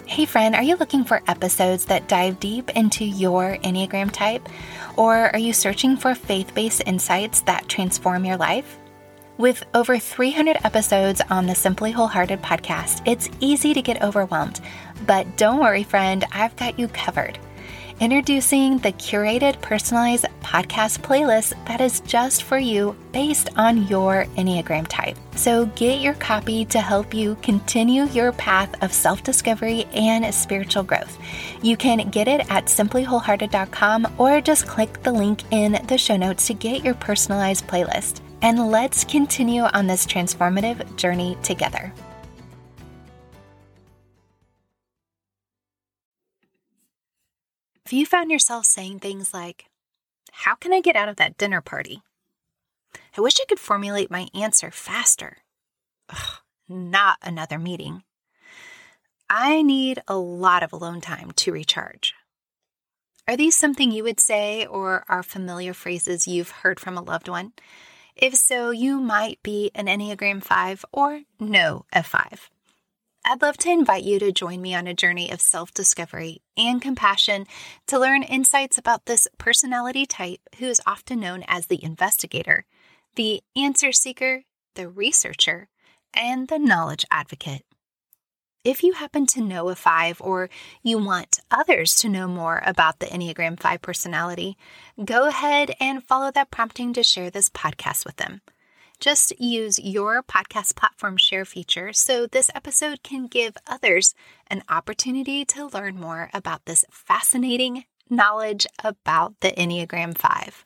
Hey friend, are you looking for episodes that dive deep into your Enneagram type? Or are you searching for faith-based insights that transform your life? With over 300 episodes on the Simply Wholehearted podcast, it's easy to get overwhelmed. But don't worry, friend, I've got you covered. Introducing the curated, personalized podcast playlist that is just for you based on your Enneagram type. So get your copy to help you continue your path of self-discovery and spiritual growth. You can get it at simplywholehearted.com or just click the link in the show notes to get your personalized playlist. And let's continue on this transformative journey together. Have you found yourself saying things like, how can I get out of that dinner party? I wish I could formulate my answer faster. Ugh, not another meeting. I need a lot of alone time to recharge. Are these something you would say or are familiar phrases you've heard from a loved one? If so, you might be an Enneagram 5 or know a 5. I'd love to invite you to join me on a journey of self-discovery and compassion to learn insights about this personality type who is often known as the investigator, the answer seeker, the researcher, and the knowledge advocate. If you happen to know a 5 or you want others to know more about the Enneagram 5 personality, go ahead and follow that prompting to share this podcast with them. Just use your podcast platform share feature so this episode can give others an opportunity to learn more about this fascinating knowledge about the Enneagram 5.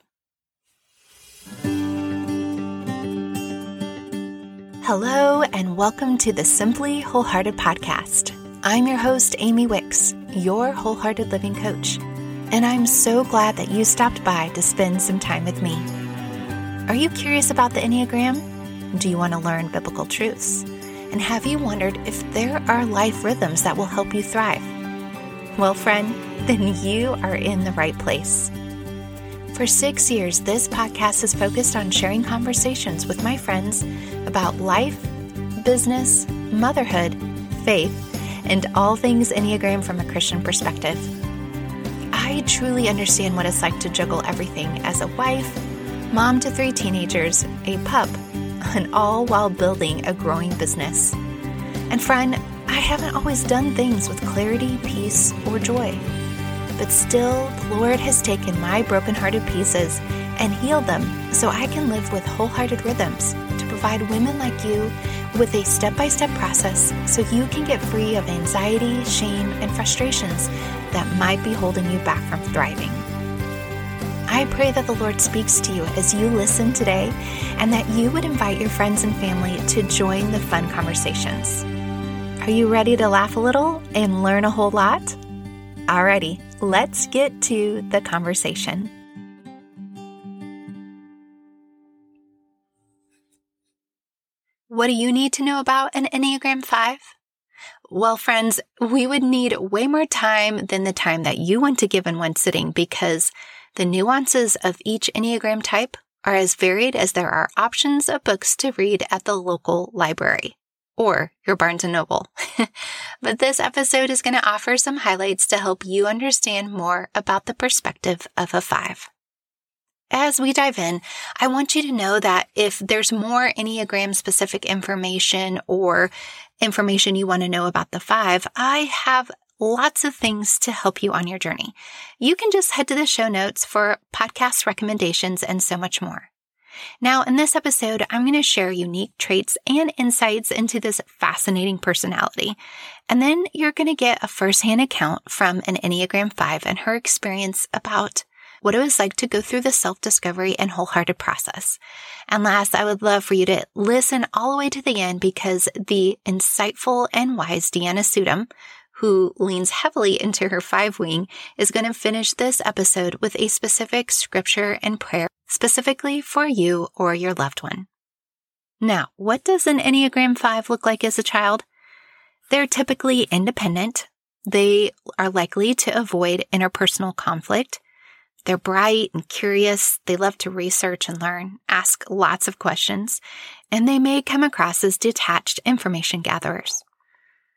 Hello and welcome to the Simply Wholehearted podcast. I'm your host, Amy Wicks, your wholehearted living coach, and I'm so glad that you stopped by to spend some time with me. Are you curious about the Enneagram? Do you want to learn biblical truths? And have you wondered if there are life rhythms that will help you thrive? Well, friend, then you are in the right place. For 6 years, this podcast has focused on sharing conversations with my friends about life, business, motherhood, faith, and all things Enneagram from a Christian perspective. I truly understand what it's like to juggle everything as a wife, mom to 3 teenagers, a pup, and all while building a growing business. And friend, I haven't always done things with clarity, peace, or joy. But still, the Lord has taken my brokenhearted pieces and healed them so I can live with wholehearted rhythms to provide women like you with a step-by-step process so you can get free of anxiety, shame, and frustrations that might be holding you back from thriving. I pray that the Lord speaks to you as you listen today and that you would invite your friends and family to join the fun conversations. Are you ready to laugh a little and learn a whole lot? Alrighty, let's get to the conversation. What do you need to know about an Enneagram 5? Well, friends, we would need way more time than the time that you want to give in one sitting because the nuances of each Enneagram type are as varied as there are options of books to read at the local library or your Barnes & Noble. But this episode is going to offer some highlights to help you understand more about the perspective of a 5. As we dive in, I want you to know that if there's more Enneagram-specific information or information you want to know about the 5, I have lots of things to help you on your journey. You can just head to the show notes for podcast recommendations and so much more. Now, in this episode, I'm going to share unique traits and insights into this fascinating personality. And then you're going to get a firsthand account from an Enneagram 5 and her experience about what it was like to go through the self-discovery and wholehearted process. And last, I would love for you to listen all the way to the end because the insightful and wise Deanna Sudum, who leans heavily into her 5 wing, is going to finish this episode with a specific scripture and prayer specifically for you or your loved one. Now, what does an Enneagram 5 look like as a child? They're typically independent. They are likely to avoid interpersonal conflict. They're bright and curious. They love to research and learn, ask lots of questions, and they may come across as detached information gatherers.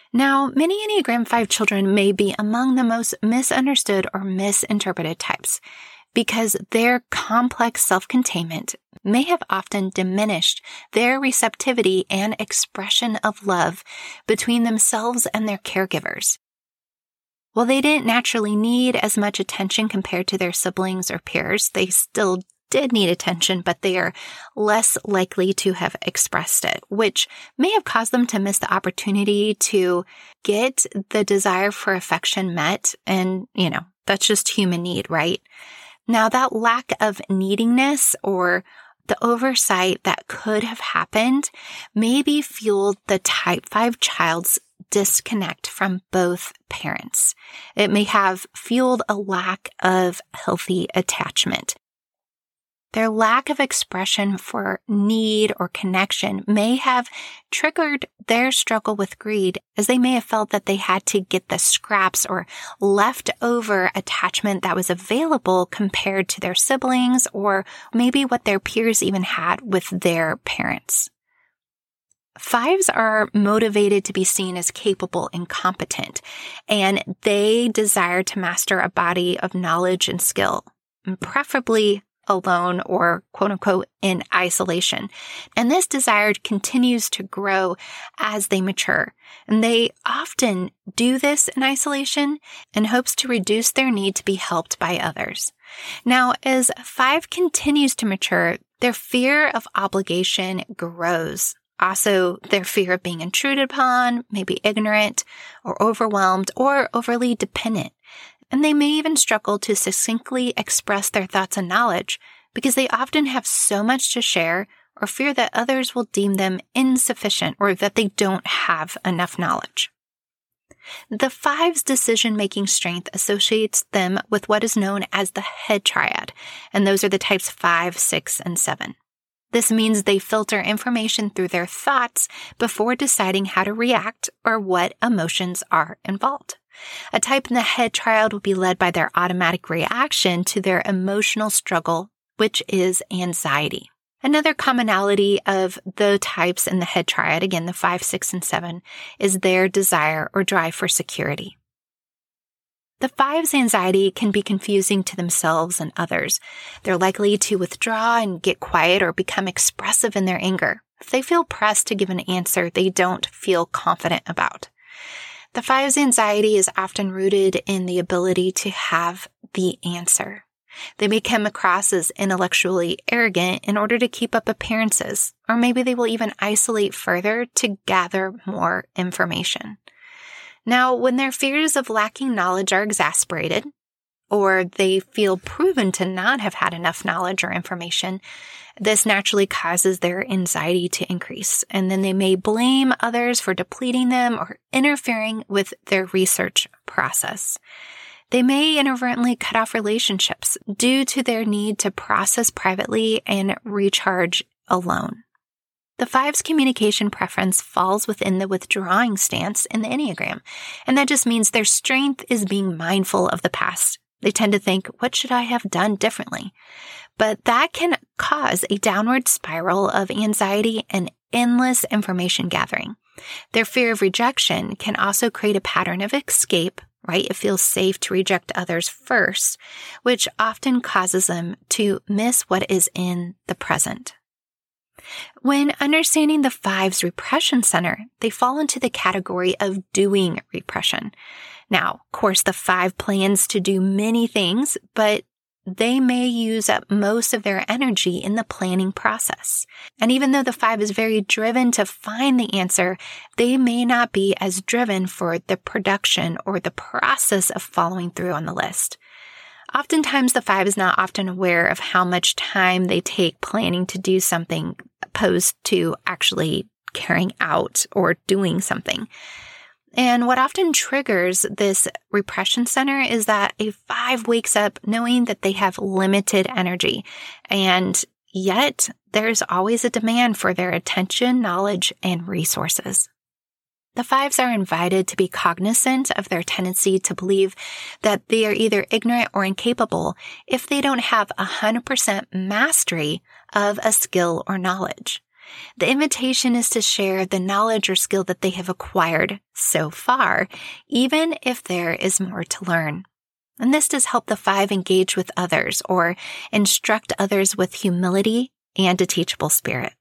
Now, many Enneagram 5 children may be among the most misunderstood or misinterpreted types because their complex self-containment may have often diminished their receptivity and expression of love between themselves and their caregivers. While they didn't naturally need as much attention compared to their siblings or peers, they still did need attention, but they are less likely to have expressed it, which may have caused them to miss the opportunity to get the desire for affection met. And, that's just human need, right? Now, that lack of neediness or the oversight that could have happened maybe fueled the type 5 child's disconnect from both parents. It may have fueled a lack of healthy attachment. Their lack of expression for need or connection may have triggered their struggle with greed, as they may have felt that they had to get the scraps or leftover attachment that was available compared to their siblings or maybe what their peers even had with their parents. 5s are motivated to be seen as capable and competent, and they desire to master a body of knowledge and skill, and preferably alone or quote unquote in isolation. And this desire continues to grow as they mature. And they often do this in isolation in hopes to reduce their need to be helped by others. Now, as 5 continues to mature, their fear of obligation grows. Also, their fear of being intruded upon, maybe ignorant or overwhelmed or overly dependent. And they may even struggle to succinctly express their thoughts and knowledge because they often have so much to share or fear that others will deem them insufficient or that they don't have enough knowledge. The 5's decision-making strength associates them with what is known as the head triad, and those are the types 5, 6, and 7. This means they filter information through their thoughts before deciding how to react or what emotions are involved. A type in the head triad will be led by their automatic reaction to their emotional struggle, which is anxiety. Another commonality of the types in the head triad, again, the 5, 6, and 7, is their desire or drive for security. The 5's anxiety can be confusing to themselves and others. They're likely to withdraw and get quiet or become expressive in their anger if they feel pressed to give an answer they don't feel confident about. The 5's anxiety is often rooted in the ability to have the answer. They may come across as intellectually arrogant in order to keep up appearances, or maybe they will even isolate further to gather more information. Now, when their fears of lacking knowledge are exasperated, or they feel proven to not have had enough knowledge or information, this naturally causes their anxiety to increase, and then they may blame others for depleting them or interfering with their research process. They may inadvertently cut off relationships due to their need to process privately and recharge alone. The 5's communication preference falls within the withdrawing stance in the Enneagram, and that just means their strength is being mindful of the past. They tend to think, what should I have done differently? But that can cause a downward spiral of anxiety and endless information gathering. Their fear of rejection can also create a pattern of escape, right? It feels safe to reject others first, which often causes them to miss what is in the present. When understanding the 5's repression center, they fall into the category of doing repression. Now, of course, the 5 plans to do many things, but they may use up most of their energy in the planning process. And even though the 5 is very driven to find the answer, they may not be as driven for the production or the process of following through on the list. Oftentimes, the 5 is not often aware of how much time they take planning to do something opposed to actually carrying out or doing something. And what often triggers this repression center is that a 5 wakes up knowing that they have limited energy, and yet there's always a demand for their attention, knowledge, and resources. The 5s are invited to be cognizant of their tendency to believe that they are either ignorant or incapable if they don't have 100% mastery of a skill or knowledge. The invitation is to share the knowledge or skill that they have acquired so far, even if there is more to learn. And this does help the 5 engage with others or instruct others with humility and a teachable spirit.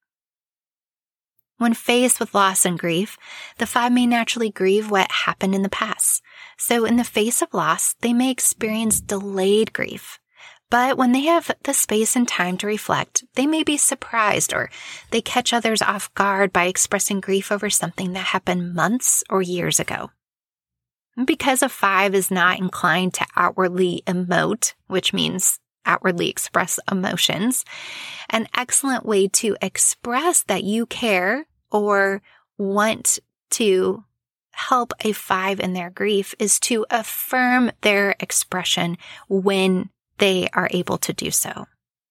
When faced with loss and grief, the 5 may naturally grieve what happened in the past. So in the face of loss, they may experience delayed grief. But when they have the space and time to reflect, they may be surprised or they catch others off guard by expressing grief over something that happened months or years ago. And because a 5 is not inclined to outwardly emote, which means outwardly express emotions, an excellent way to express that you care or want to help a 5 in their grief is to affirm their expression when they are able to do so.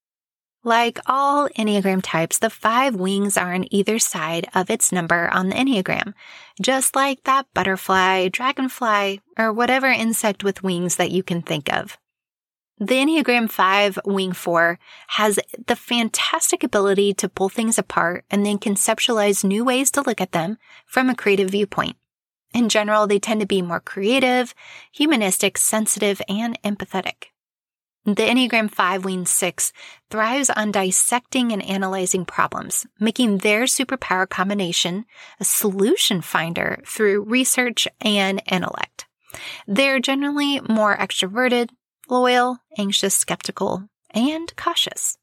Like all Enneagram types, the 5 wings are on either side of its number on the Enneagram, just like that butterfly, dragonfly, or whatever insect with wings that you can think of. The Enneagram 5 wing 4 has the fantastic ability to pull things apart and then conceptualize new ways to look at them from a creative viewpoint. In general, they tend to be more creative, humanistic, sensitive, and empathetic. The Enneagram 5 wing 6 thrives on dissecting and analyzing problems, making their superpower combination a solution finder through research and intellect. They're generally more extroverted, loyal, anxious, skeptical, and cautious.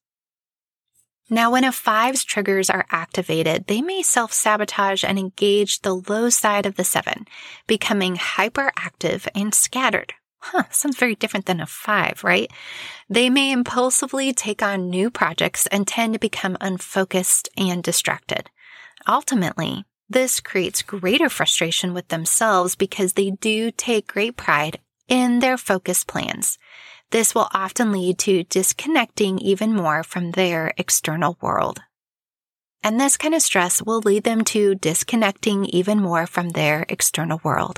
Now, when a 5's triggers are activated, they may self-sabotage and engage the low side of the 7, becoming hyperactive and scattered. Sounds very different than a 5, right? They may impulsively take on new projects and tend to become unfocused and distracted. Ultimately, this creates greater frustration with themselves because they do take great pride in their focused plans. This will often lead to disconnecting even more from their external world. And this kind of stress will lead them to disconnecting even more from their external world.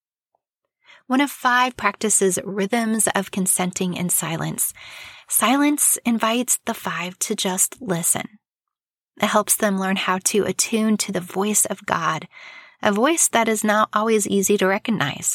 When a 5 practices rhythms of consenting in silence, silence invites the 5 to just listen. It helps them learn how to attune to the voice of God, a voice that is not always easy to recognize.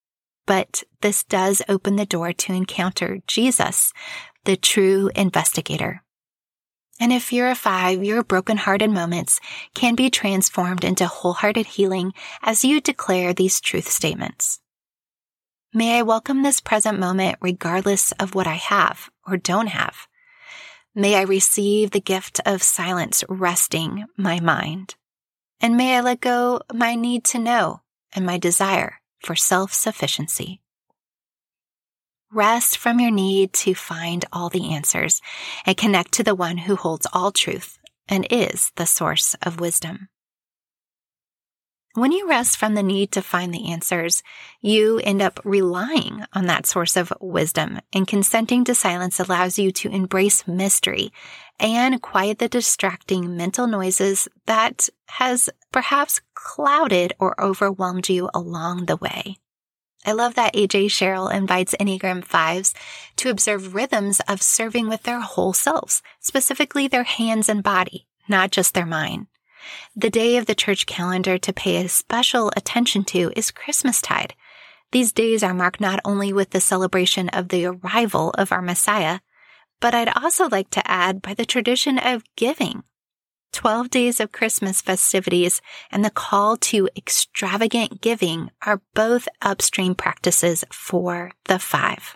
But this does open the door to encounter Jesus, the true investigator. And if you're a 5, your brokenhearted moments can be transformed into wholehearted healing as you declare these truth statements. May I welcome this present moment regardless of what I have or don't have. May I receive the gift of silence resting my mind. And may I let go my need to know and my desire for self-sufficiency. Rest from your need to find all the answers and connect to the one who holds all truth and is the source of wisdom. When you rest from the need to find the answers, you end up relying on that source of wisdom, and consenting to silence allows you to embrace mystery and quiet the distracting mental noises that has perhaps clouded or overwhelmed you along the way. I love that AJ Sherrill invites Enneagram 5s to observe rhythms of serving with their whole selves, specifically their hands and body, not just their mind. The day of the church calendar to pay a special attention to is Christmastide. These days are marked not only with the celebration of the arrival of our Messiah, but I'd also like to add by the tradition of giving. 12 days of Christmas festivities and the call to extravagant giving are both upstream practices for the 5.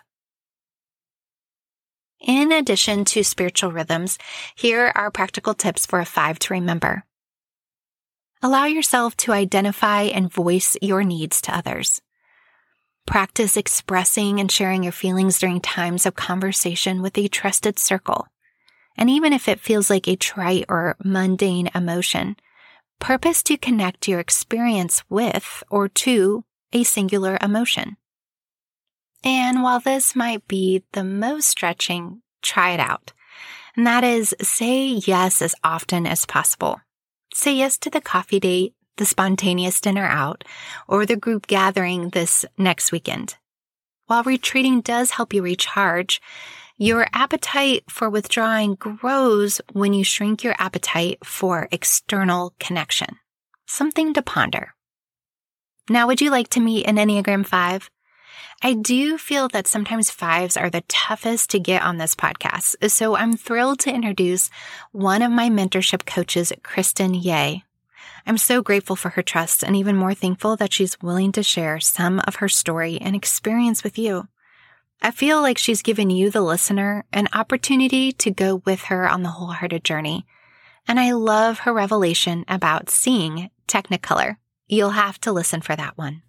In addition to spiritual rhythms, here are practical tips for a 5 to remember. Allow yourself to identify and voice your needs to others. Practice expressing and sharing your feelings during times of conversation with a trusted circle. And even if it feels like a trite or mundane emotion, purpose to connect your experience with or to a singular emotion. And while this might be the most stretching, try it out. And that is, say yes as often as possible. Say yes to the coffee date, the spontaneous dinner out, or the group gathering this next weekend. While retreating does help you recharge, Your appetite for withdrawing grows when you shrink your appetite for external connection. Something to ponder. Now, would you like to meet an Enneagram 5? I do feel that sometimes 5s are the toughest to get on this podcast, so I'm thrilled to introduce one of my mentorship coaches, Kristen Ye. I'm so grateful for her trust and even more thankful that she's willing to share some of her story and experience with you. I feel like she's given you, the listener, an opportunity to go with her on the wholehearted journey. And I love her revelation about seeing Technicolor. You'll have to listen for that one.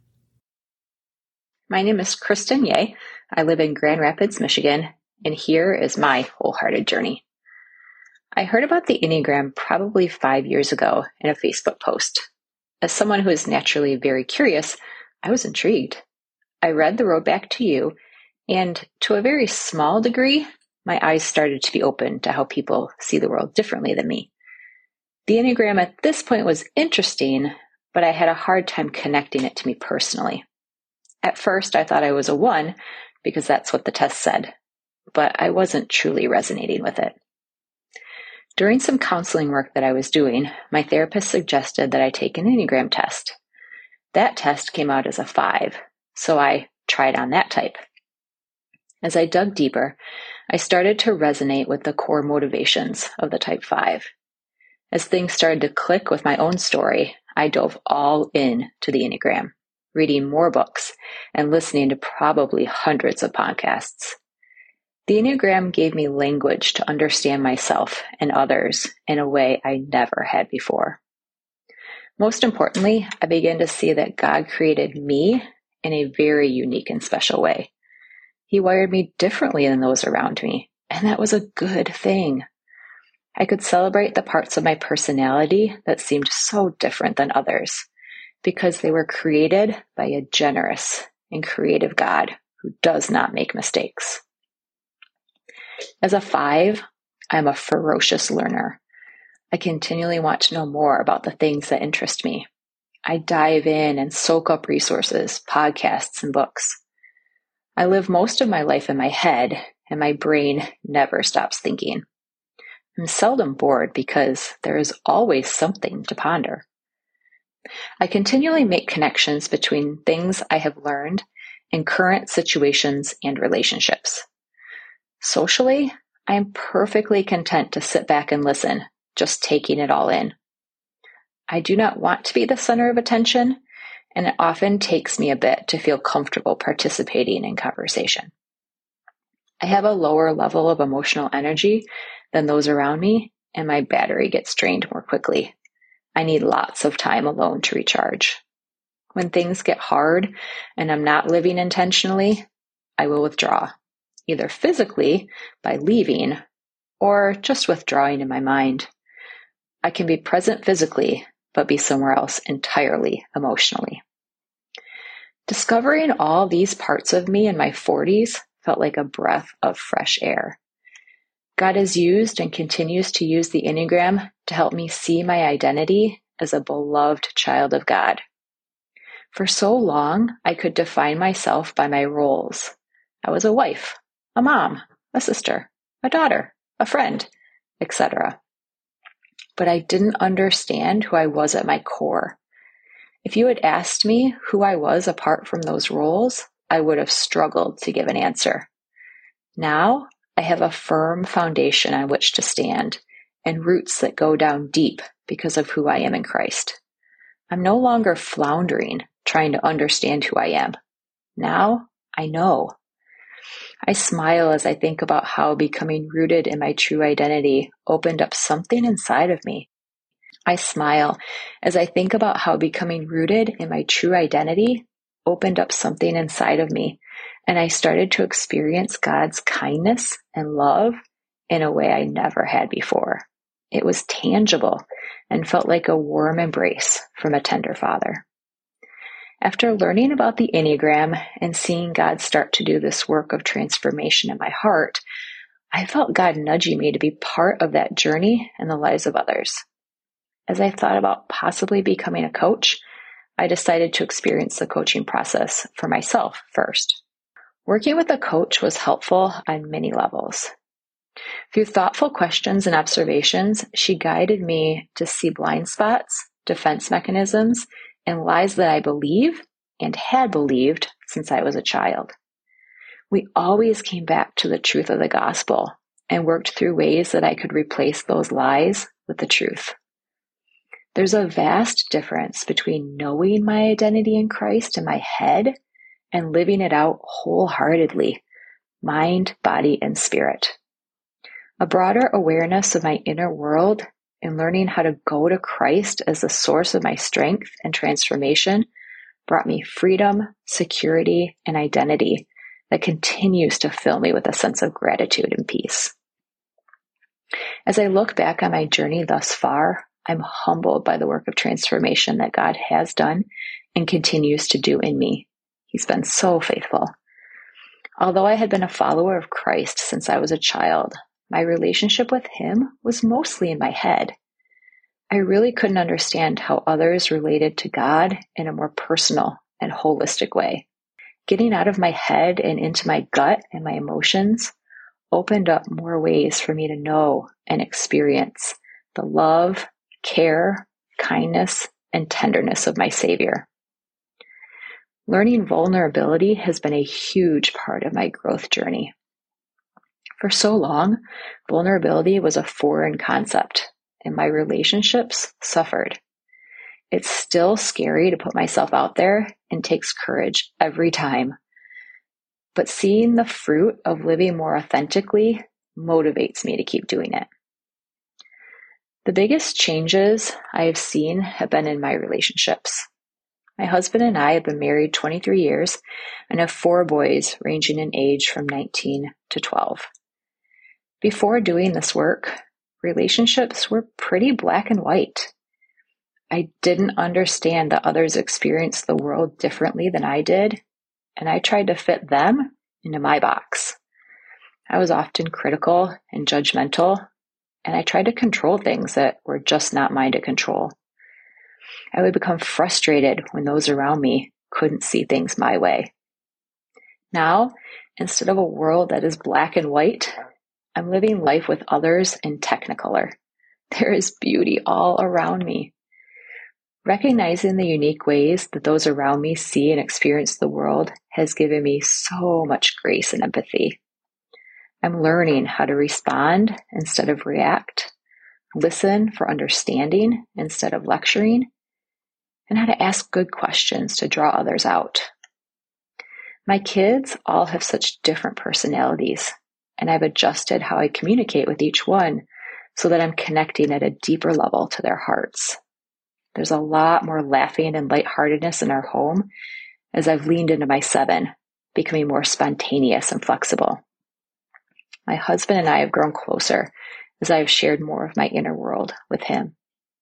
My name is Kristen Ye. I live in Grand Rapids, Michigan, and here is my wholehearted journey. I heard about the Enneagram probably 5 years ago in a Facebook post. As someone who is naturally very curious, I was intrigued. I read The Road Back to You, and to a very small degree, my eyes started to be open to how people see the world differently than me. The Enneagram at this point was interesting, but I had a hard time connecting it to me personally. At first, I thought I was a 1 because that's what the test said, but I wasn't truly resonating with it. During some counseling work that I was doing, my therapist suggested that I take an Enneagram test. That test came out as a 5, so I tried on that type. As I dug deeper, I started to resonate with the core motivations of the type 5. As things started to click with my own story, I dove all in to the Enneagram, reading more books and listening to probably hundreds of podcasts. The Enneagram gave me language to understand myself and others in a way I never had before. Most importantly, I began to see that God created me in a very unique and special way. He wired me differently than those around me, and that was a good thing. I could celebrate the parts of my personality that seemed so different than others because they were created by a generous and creative God who does not make mistakes. As a 5, I'm a ferocious learner. I continually want to know more about the things that interest me. I dive in and soak up resources, podcasts, and books. I live most of my life in my head, and my brain never stops thinking. I'm seldom bored because there is always something to ponder. I continually make connections between things I have learned and current situations and relationships. Socially, I am perfectly content to sit back and listen, just taking it all in. I do not want to be the center of attention, and it often takes me a bit to feel comfortable participating in conversation. I have a lower level of emotional energy than those around me, and my battery gets drained more quickly. I need lots of time alone to recharge. When things get hard and I'm not living intentionally, I will withdraw, either physically by leaving or just withdrawing in my mind. I can be present physically, but be somewhere else entirely emotionally. Discovering all these parts of me in my 40s felt like a breath of fresh air. God has used and continues to use the Enneagram to help me see my identity as a beloved child of God. For so long, I could define myself by my roles. I was a wife, a mom, a sister, a daughter, a friend, etc. But I didn't understand who I was at my core. If you had asked me who I was apart from those roles, I would have struggled to give an answer. Now, I have a firm foundation on which to stand and roots that go down deep because of who I am in Christ. I'm no longer floundering, trying to understand who I am. Now, I know. I smile as I think about how becoming rooted in my true identity opened up something inside of me. I smile as I think about how becoming rooted in my true identity opened up something inside of me, and I started to experience God's kindness and love in a way I never had before. It was tangible and felt like a warm embrace from a tender father. After learning about the Enneagram and seeing God start to do this work of transformation in my heart, I felt God nudging me to be part of that journey in the lives of others. As I thought about possibly becoming a coach, I decided to experience the coaching process for myself first. Working with a coach was helpful on many levels. Through thoughtful questions and observations, she guided me to see blind spots, defense mechanisms, and lies that I believe and had believed since I was a child. We always came back to the truth of the gospel and worked through ways that I could replace those lies with the truth. There's a vast difference between knowing my identity in Christ in my head and living it out wholeheartedly, mind, body, and spirit. A broader awareness of my inner world and learning how to go to Christ as the source of my strength and transformation brought me freedom, security, and identity that continues to fill me with a sense of gratitude and peace. As I look back on my journey thus far, I'm humbled by the work of transformation that God has done and continues to do in me. He's been so faithful. Although I had been a follower of Christ since I was a child, my relationship with Him was mostly in my head. I really couldn't understand how others related to God in a more personal and holistic way. Getting out of my head and into my gut and my emotions opened up more ways for me to know and experience the love, care, kindness, and tenderness of my Savior. Learning vulnerability has been a huge part of my growth journey. For so long, vulnerability was a foreign concept, and my relationships suffered. It's still scary to put myself out there and takes courage every time. But seeing the fruit of living more authentically motivates me to keep doing it. The biggest changes I have seen have been in my relationships. My husband and I have been married 23 years and have 4 boys ranging in age from 19 to 12. Before doing this work, relationships were pretty black and white. I didn't understand that others experienced the world differently than I did, and I tried to fit them into my box. I was often critical and judgmental, and I tried to control things that were just not mine to control. I would become frustrated when those around me couldn't see things my way. Now, instead of a world that is black and white, I'm living life with others in technicolor. There is beauty all around me. Recognizing the unique ways that those around me see and experience the world has given me so much grace and empathy. I'm learning how to respond instead of react, listen for understanding instead of lecturing, and how to ask good questions to draw others out. My kids all have such different personalities, and I've adjusted how I communicate with each one so that I'm connecting at a deeper level to their hearts. There's a lot more laughing and lightheartedness in our home as I've leaned into my 7, becoming more spontaneous and flexible. My husband and I have grown closer as I have shared more of my inner world with him.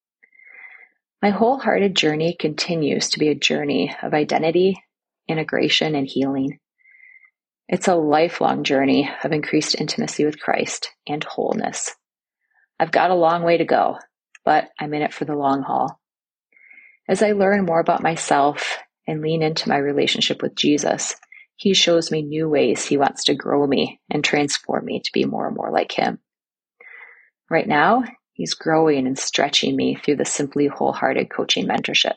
My wholehearted journey continues to be a journey of identity, integration, and healing. It's a lifelong journey of increased intimacy with Christ and wholeness. I've got a long way to go, but I'm in it for the long haul. As I learn more about myself and lean into my relationship with Jesus, He shows me new ways He wants to grow me and transform me to be more and more like Him. Right now, He's growing and stretching me through the Simply Wholehearted Coaching Mentorship.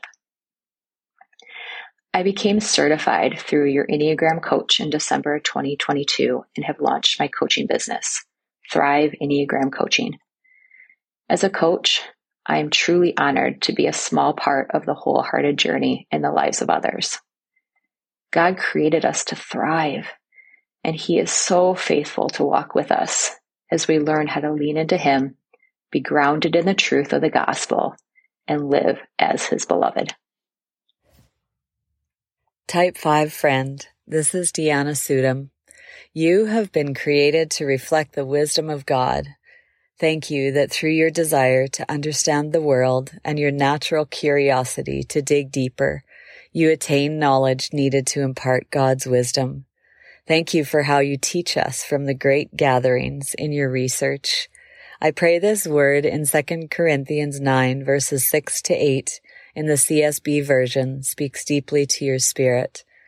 I became certified through your Enneagram coach in December 2022 and have launched my coaching business, Thrive Enneagram Coaching. As a coach, I am truly honored to be a small part of the wholehearted journey in the lives of others. God created us to thrive, and He is so faithful to walk with us as we learn how to lean into Him, be grounded in the truth of the gospel, and live as His beloved. Type 5 friend, this is Deanna Sudum. You have been created to reflect the wisdom of God. Thank you that through your desire to understand the world and your natural curiosity to dig deeper, you attain knowledge needed to impart God's wisdom. Thank you for how you teach us from the great gatherings in your research. I pray this word in 2 Corinthians 9, verses 6 to 8 in the CSB version speaks deeply to your spirit.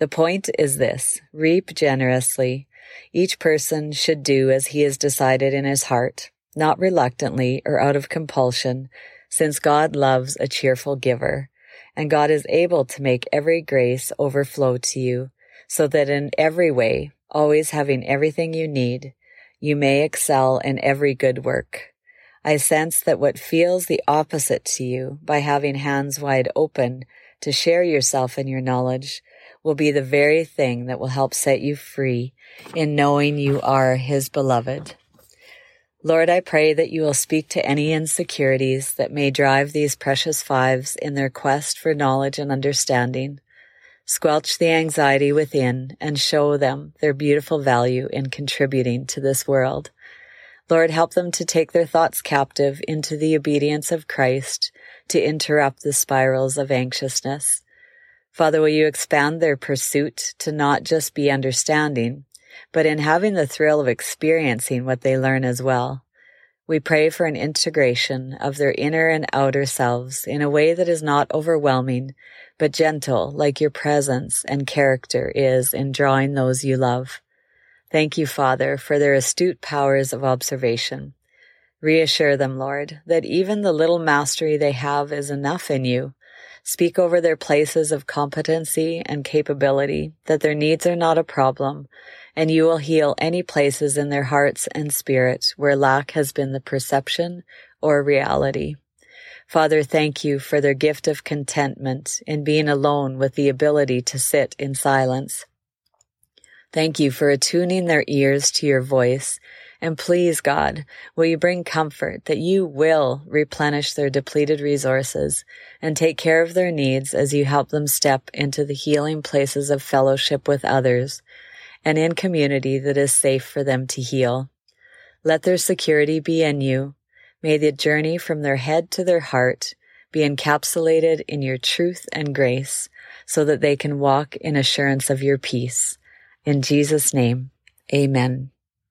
The point is this: reap generously. Each person should do as he has decided in his heart, not reluctantly or out of compulsion, since God loves a cheerful giver, and God is able to make every grace overflow to you, so that in every way, always having everything you need, you may excel in every good work. I sense that what feels the opposite to you, by having hands wide open to share yourself and your knowledge, will be the very thing that will help set you free in knowing you are His beloved. Lord, I pray that you will speak to any insecurities that may drive these precious fives in their quest for knowledge and understanding. Squelch the anxiety within and show them their beautiful value in contributing to this world. Lord, help them to take their thoughts captive into the obedience of Christ to interrupt the spirals of anxiousness. Father, will you expand their pursuit to not just be understanding, but in having the thrill of experiencing what they learn as well. We pray for an integration of their inner and outer selves in a way that is not overwhelming, but gentle, like your presence and character is in drawing those you love. Thank you, Father, for their astute powers of observation. Reassure them, Lord, that even the little mastery they have is enough in you. Speak over their places of competency and capability, that their needs are not a problem, and you will heal any places in their hearts and spirit where lack has been the perception or reality. Father, thank you for their gift of contentment in being alone with the ability to sit in silence. Thank you for attuning their ears to your voice. And please, God, will you bring comfort that you will replenish their depleted resources and take care of their needs as you help them step into the healing places of fellowship with others and in community that is safe for them to heal. Let their security be in you. May the journey from their head to their heart be encapsulated in your truth and grace so that they can walk in assurance of your peace. In Jesus' name, amen.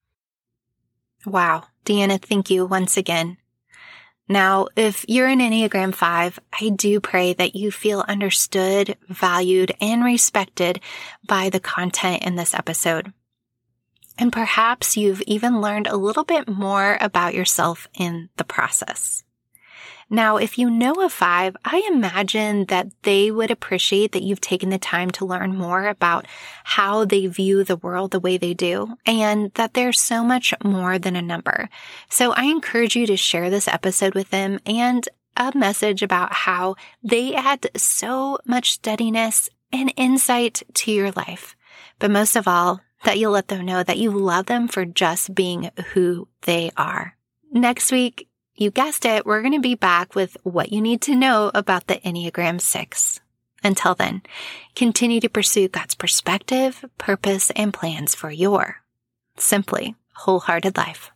Wow. Deanna, thank you once again. Now, if you're an Enneagram 5, I do pray that you feel understood, valued, and respected by the content in this episode. And perhaps you've even learned a little bit more about yourself in the process. Now, if you know a 5, I imagine that they would appreciate that you've taken the time to learn more about how they view the world the way they do, and that they're so much more than a number. So I encourage you to share this episode with them and a message about how they add so much steadiness and insight to your life. But most of all, that you'll let them know that you love them for just being who they are. Next week, you guessed it, we're going to be back with what you need to know about the Enneagram 6. Until then, continue to pursue God's perspective, purpose, and plans for your simply wholehearted life.